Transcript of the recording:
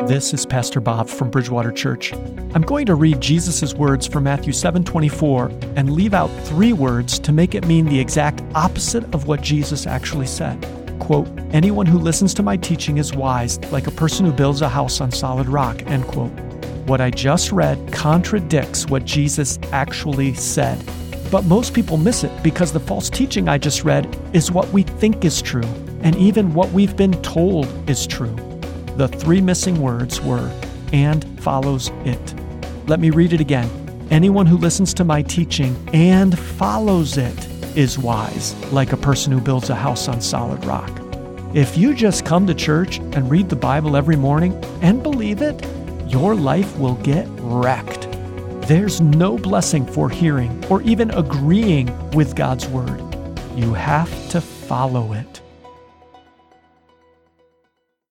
This is Pastor Bob from Bridgewater Church. I'm going to read Jesus' words from Matthew 7:24 and leave out 3 words to make it mean the exact opposite of what Jesus actually said. Quote, "Anyone who listens to my teaching is wise, like a person who builds a house on solid rock," end quote. What I just read contradicts what Jesus actually said. But most people miss it because the false teaching I just read is what we think is true, and even what we've been told is true. The 3 missing words were, "and follows it." Let me read it again. Anyone who listens to my teaching and follows it is wise, like a person who builds a house on solid rock. If you just come to church and read the Bible every morning and believe it, your life will get wrecked. There's no blessing for hearing or even agreeing with God's word. You have to follow it.